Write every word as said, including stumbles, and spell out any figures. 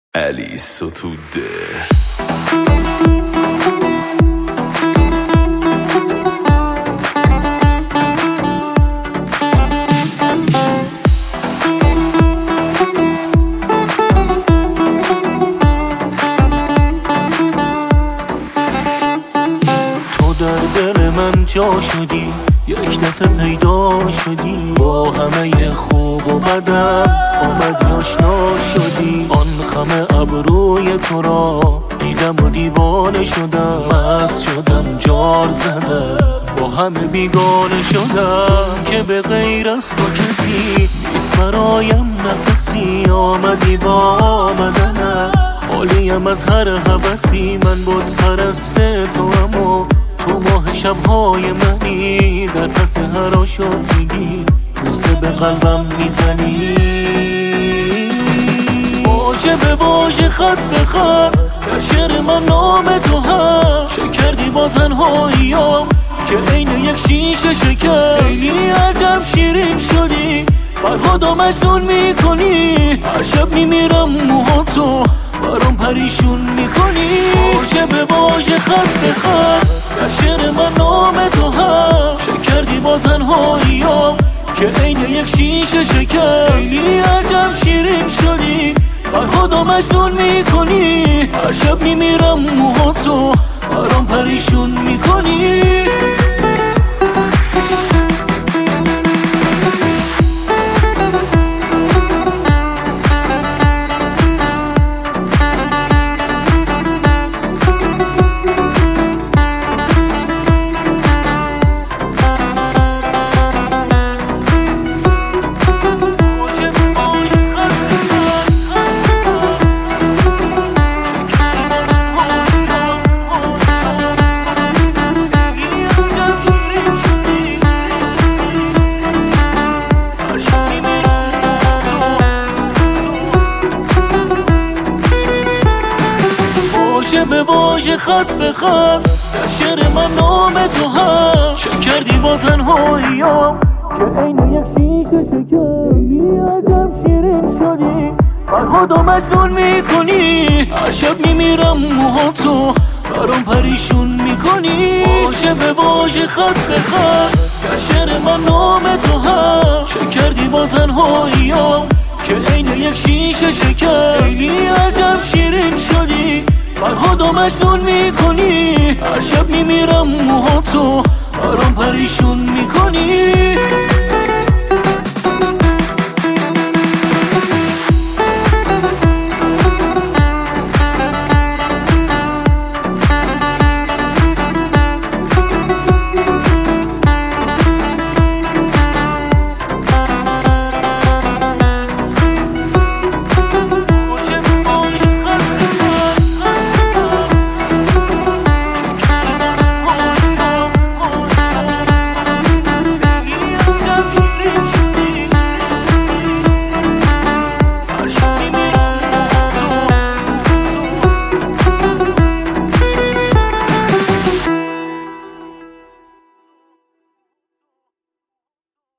علی ستوده. جا شدی یک دفعه پیدا شدی، با همه خوب و بدم آمدی آشنا شدی. آن خمه ابروی تو را دیدم و دیوانه شدم، مست شدم جار زدم با همه بیگانه شدم، که به غیر از تو کسی نیست برایم نفسی. آمدی با آمدنم خالیم از هر هوسی، من بت پرست تو امو تو ماه شبهای منی، در پس هر آشفتگی بوسه به قلبم میزنی. واژه به واژه خط به خط در شعر من نام تو هست، چه کردی با تنهاییام که عین یک شیشه شکر. خیلی عجب شیرین شدی، فرهاد و مجنون میکنی، هر شب میمیرم موهاتو برام پریشون میکنی. واژه به واژه خط به خط در شعر من نام تو هست، چه کردی با تنهاییام که عین یک شیشه شکر. خیلی عجب شیرین شدی، فرهاد و مجنون میکنی، هر شب میمیرم موهاتو برام پریشون میکنی. واژه به واژه خط به خط در شعر من نام تو هست، چه کردی با تنهاییام که عین یک شیشه شکر. خیلی عجب شیرین شدی، فرهاد و مجنون میکنی، هر شب میمیرم موهاتو برام پریشون میکنی. واژه به واژه خط به خط در شعر من نام تو هست، چه کردی با تنهاییام که عین یک شیشه شکر. خیلی عجب شیرین شدی، فرهاد و مجنون میکنی، هر شب میمیرم موهاتو برام پریشون میکنی.